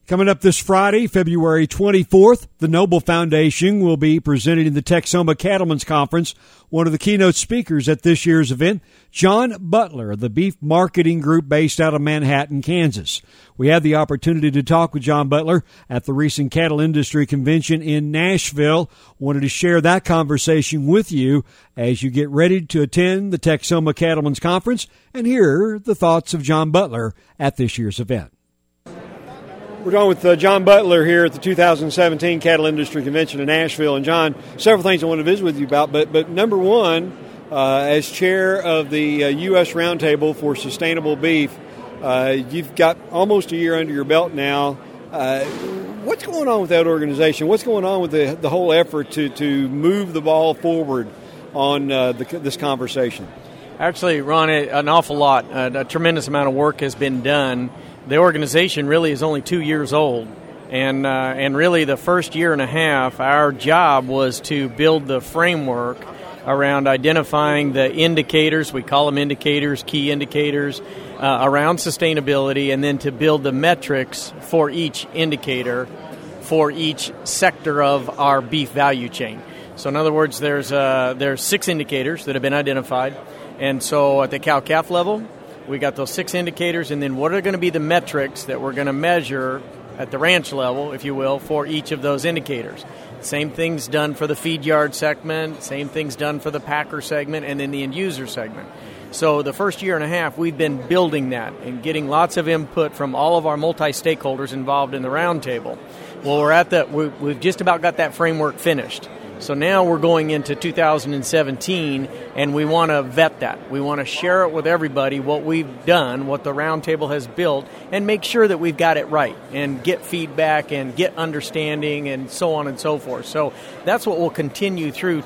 Coming up this Friday, February 24th, the Noble Foundation will be presenting the Texoma Cattlemen's Conference. One of the keynote speakers at this year's event, John Butler, the beef marketing group based out of Manhattan, Kansas. We had the opportunity to talk with John Butler at the recent Cattle Industry Convention in Nashville. Wanted to share that conversation with you as you get ready to attend the Texoma Cattlemen's Conference and hear the thoughts of John Butler at this year's event. We're talking with John Butler here at the 2017 Cattle Industry Convention in Nashville. And John, several things I want to visit with you about, but number one, as chair of the U.S. Roundtable for Sustainable Beef, you've got almost a year under your belt now. What's going on with that organization? What's going on with the whole effort to move the ball forward on this conversation? Actually, Ron, an awful lot. A tremendous amount of work has been done. The organization really is only 2 years old, and really the first year and a half, our job was to build the framework around identifying the indicators, we call them indicators, key indicators, around sustainability, and then to build the metrics for each indicator for each sector of our beef value chain. So in other words, there's 6 indicators that have been identified, and so at the cow-calf level, we got those 6 indicators, and then what are going to be the metrics that we're going to measure at the ranch level, if you will, for each of those indicators. Same thing's done for the feed yard segment, same thing's done for the packer segment, and then the end user segment. So the first year and a half, we've been building that and getting lots of input from all of our multi-stakeholders involved in the roundtable. Well, we've just about got that framework finished. So now we're going into 2017, and we want to vet that. We want to share it with everybody, what we've done, what the roundtable has built, and make sure that we've got it right, and get feedback and get understanding and so on and so forth. So that's what will continue through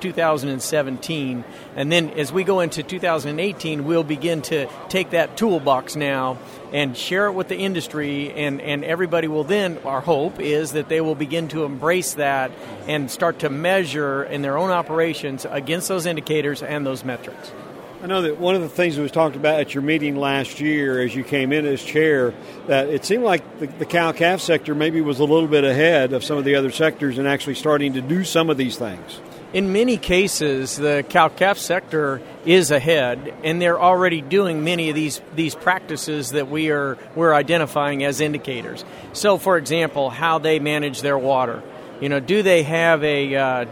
2017. And then as we go into 2018, we'll begin to take that toolbox now and share it with the industry, and everybody will then, our hope is that they will begin to embrace that and start to measure in their own operations against those indicators and those metrics. I know that one of the things that was talked about at your meeting last year as you came in as chair, that it seemed like the cow-calf sector maybe was a little bit ahead of some of the other sectors and actually starting to do some of these things. In many cases, the cow-calf sector is ahead, and they're already doing many of these practices that we're identifying as indicators. So, for example, how they manage their water. You know, do they have a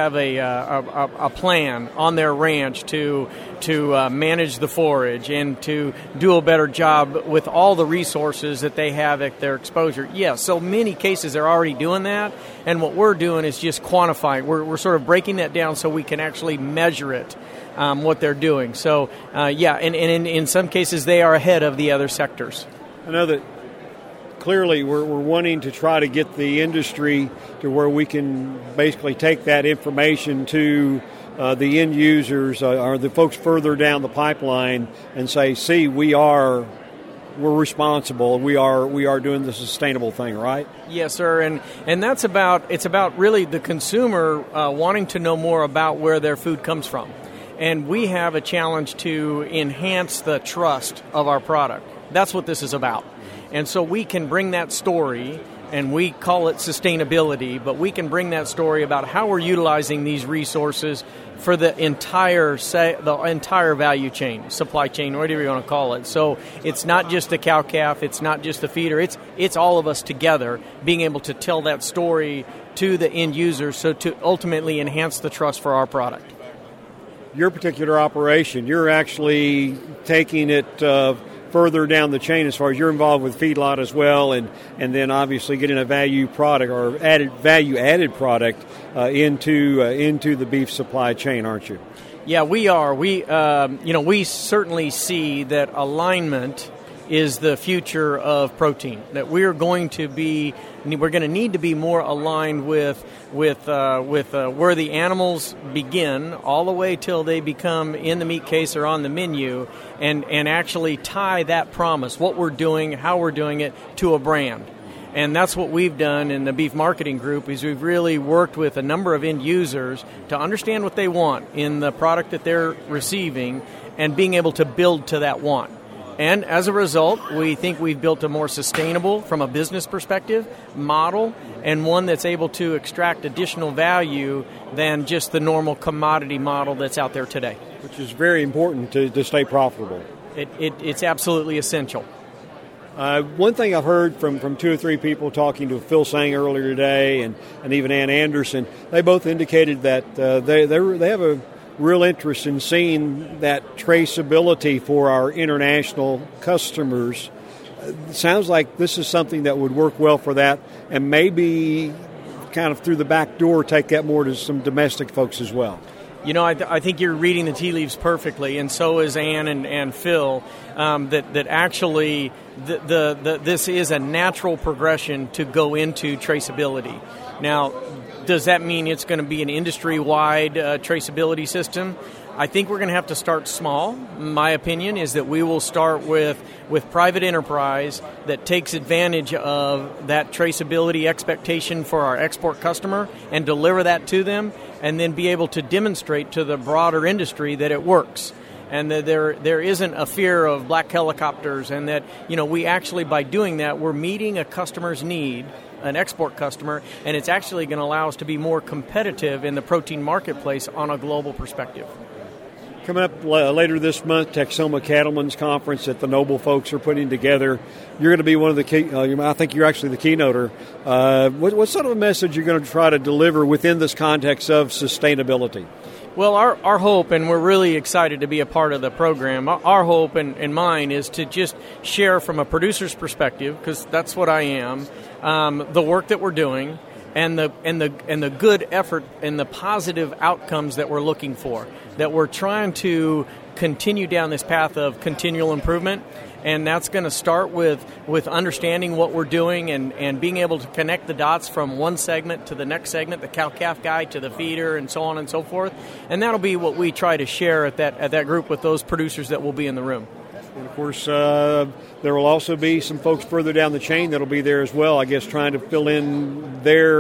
plan on their ranch to manage the forage and to do a better job with all the resources that they have at their exposure? Yeah, so many cases they're already doing that, and what we're doing is just quantifying. We're sort of breaking that down so we can actually measure it, what they're doing. So, and in some cases they are ahead of the other sectors. I know that clearly we're wanting to try to get the industry to where we can basically take that information to the end users or the folks further down the pipeline and say, see, we're responsible. We are doing the sustainable thing, right? Yes, sir. And it's about really the consumer wanting to know more about where their food comes from. And we have a challenge to enhance the trust of our product. That's what this is about. And so we can bring that story, and we call it sustainability, but we can bring that story about how we're utilizing these resources for the entire value chain, supply chain, whatever you want to call it. So it's not just the cow-calf, it's not just the feeder, it's all of us together being able to tell that story to the end user, so to ultimately enhance the trust for our product. Your particular operation, you're actually taking it further down the chain as far as you're involved with feedlot as well, and then obviously getting a value product or value-added product into the beef supply chain, aren't you? Yeah, we are. We certainly see that alignment is the future of protein. That we're going to need to be more aligned with where the animals begin, all the way till they become in the meat case or on the menu, and actually tie that promise, what we're doing, how we're doing it, to a brand. And that's what we've done in the Beef Marketing Group, is we've really worked with a number of end users to understand what they want in the product that they're receiving and being able to build to that want. And as a result, we think we've built a more sustainable, from a business perspective, model, and one that's able to extract additional value than just the normal commodity model that's out there today. Which is very important to stay profitable. It's absolutely essential. One thing I've heard from two or three people talking to Phil Sang earlier today and even Ann Anderson, they both indicated that they have a real interest in seeing that traceability for our international customers. Sounds like this is something that would work well for that, and maybe kind of through the back door take that more to some domestic folks as well. You know, I think you're reading the tea leaves perfectly, and so is Ann and Phil, that actually this is a natural progression to go into traceability. Now, does that mean it's going to be an industry-wide traceability system? I think we're going to have to start small. My opinion is that we will start with private enterprise that takes advantage of that traceability expectation for our export customer and deliver that to them, and then be able to demonstrate to the broader industry that it works. And that there isn't a fear of black helicopters, and that, you know, we actually, by doing that, we're meeting a customer's need, an export customer, and it's actually going to allow us to be more competitive in the protein marketplace on a global perspective. Coming up later this month, Texoma Cattlemen's Conference that the Noble folks are putting together. You're going to be one of the key, I think you're actually the keynoter. What sort of a message you're going to try to deliver within this context of sustainability? Well, our hope, and we're really excited to be a part of the program, our hope and mine is to just share from a producer's perspective, because that's what I am, the work that we're doing, and the good effort and the positive outcomes that we're looking for, that we're trying to continue down this path of continual improvement. And that's going to start with understanding what we're doing and being able to connect the dots from one segment to the next segment, the cow-calf guide to the feeder, and so on and so forth. And that'll be what we try to share at that group with those producers that will be in the room. And, of course, there will also be some folks further down the chain that will be there as well, I guess, trying to fill in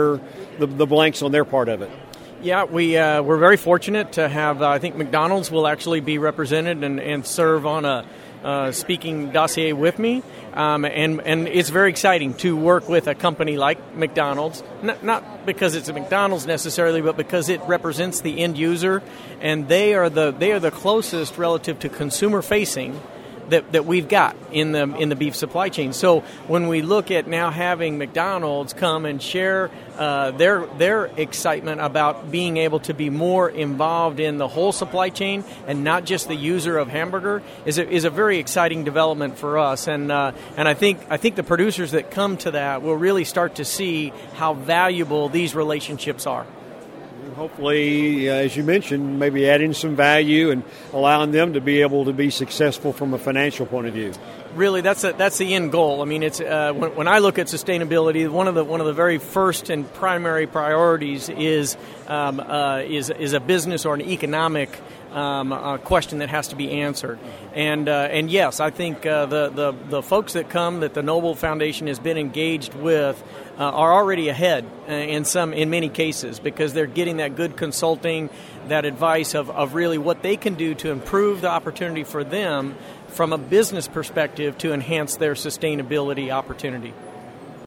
the blanks on their part of it. Yeah, we're very fortunate to have, I think McDonald's will actually be represented and serve on a speaking dossier with me, and it's very exciting to work with a company like McDonald's, not because it's a McDonald's necessarily, but because it represents the end user, and they are the closest relative to consumer facing that we've got in the beef supply chain. So when we look at now having McDonald's come and share their excitement about being able to be more involved in the whole supply chain and not just the user of hamburger is a very exciting development for us. And I think the producers that come to that will really start to see how valuable these relationships are. Hopefully, as you mentioned, maybe adding some value and allowing them to be able to be successful from a financial point of view. Really, that's the end goal. I mean, it's when I look at sustainability, one of the very first and primary priorities is a business or an economic question that has to be answered. And yes, I think the folks that come that the Noble Foundation has been engaged with are already ahead in many cases, because they're getting that good consulting, that advice of really what they can do to improve the opportunity for them from a business perspective to enhance their sustainability opportunity.